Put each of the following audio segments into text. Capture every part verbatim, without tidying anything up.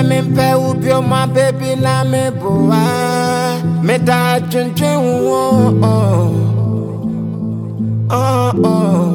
me pe ubio my baby na me boa. Me da dwen dwen oh oh oh.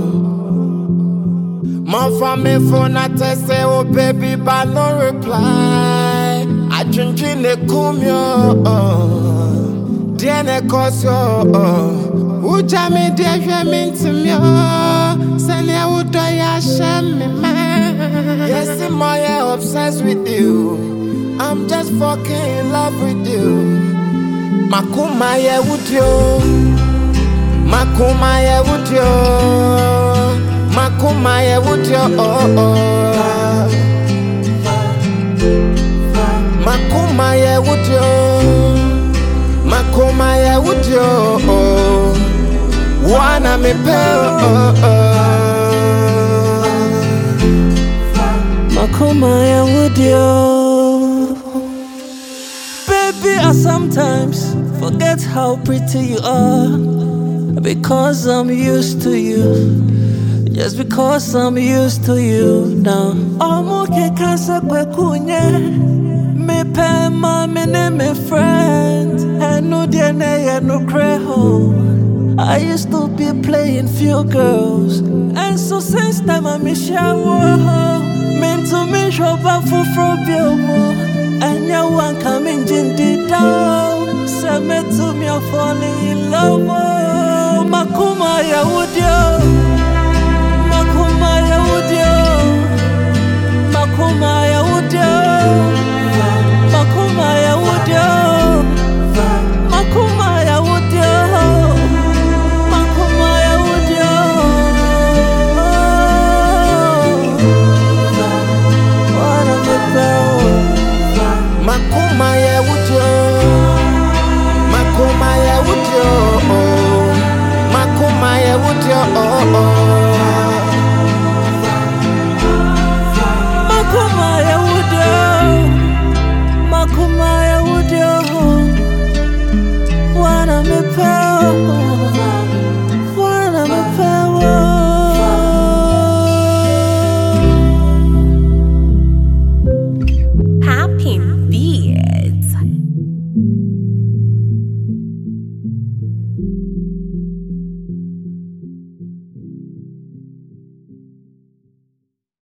My family phone I text say oh baby but no reply. I dwen dwen ne come yo oh. Dear ne cause yo. Uja me dear you mean to me oh. Send ya udo ya shame me man. Yes, I'm more obsessed with you. I'm just fucking in love with you. Makuma ye with you. Makuma ye with you. Makuma ye with you. Oh oh. Makuma ye with you. Makuma ye with you. Oh. Wanna me pay. Oh oh. Makoma would you? Baby, I sometimes forget how pretty you are. Because I'm used to you. Just because I'm used to you now. I'm okay, cancer, me pay my name, my friend. I know their name, no cray home. I used to be playing few girls. And so since time I miss shower. Meant to me shop for frobio. And your one coming in down. Say me to me, I'm falling in love. Makuma ya